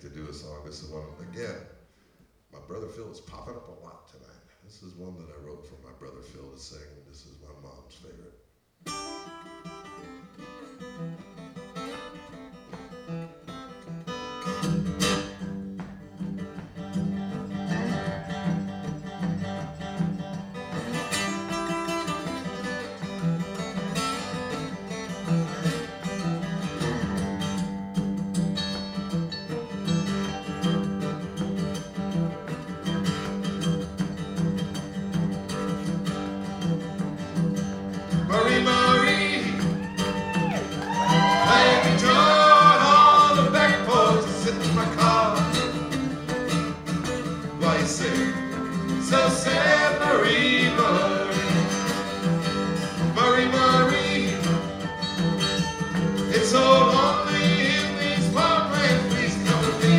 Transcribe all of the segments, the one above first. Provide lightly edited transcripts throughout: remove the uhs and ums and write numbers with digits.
to do a song. This is one, again, my brother Phil is popping up a lot tonight. This is one that I wrote for my brother Phil to sing. This is my mom's favorite. Marie, Marie, playing guitar on the back porch, sitting in my car. Why you sing so sad, Marie, Marie, Marie, Marie? It's so lonely in these farmlands. Please come with me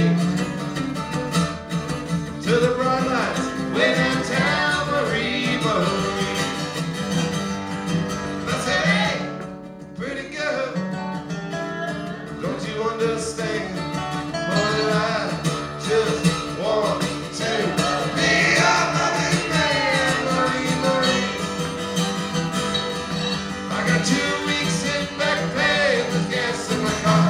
to the bright lights way downtown, Marie, Marie. Pretty girl, don't you understand? Boy, I just want to be a loving man, Marie, Marie. I got 2 weeks in back pay and there's gas in my car.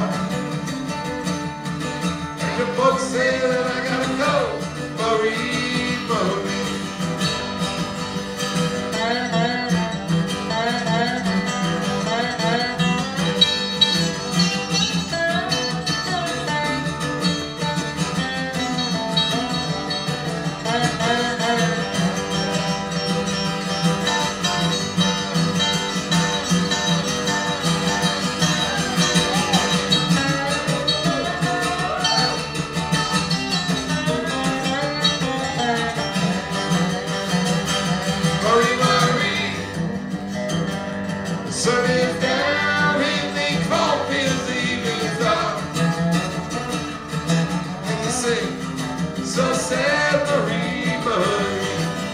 And the folks say that I gotta go, Marie, Marie. Marie, Marie, the sun is down in the cornfields, the evening is dark. And you sing so sad, Marie, Marie.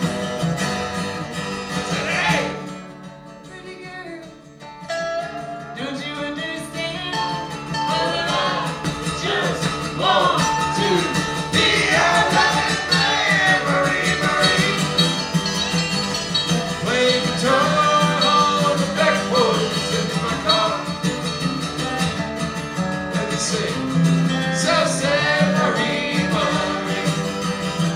I said, hey, pretty girl, don't you understand? Oh, I just want to be a loving man, Marie, Marie. Playing guitar on the back porch, sitting in my car. And you sing so sad, Marie, Marie.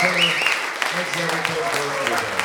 Makes everything go every day.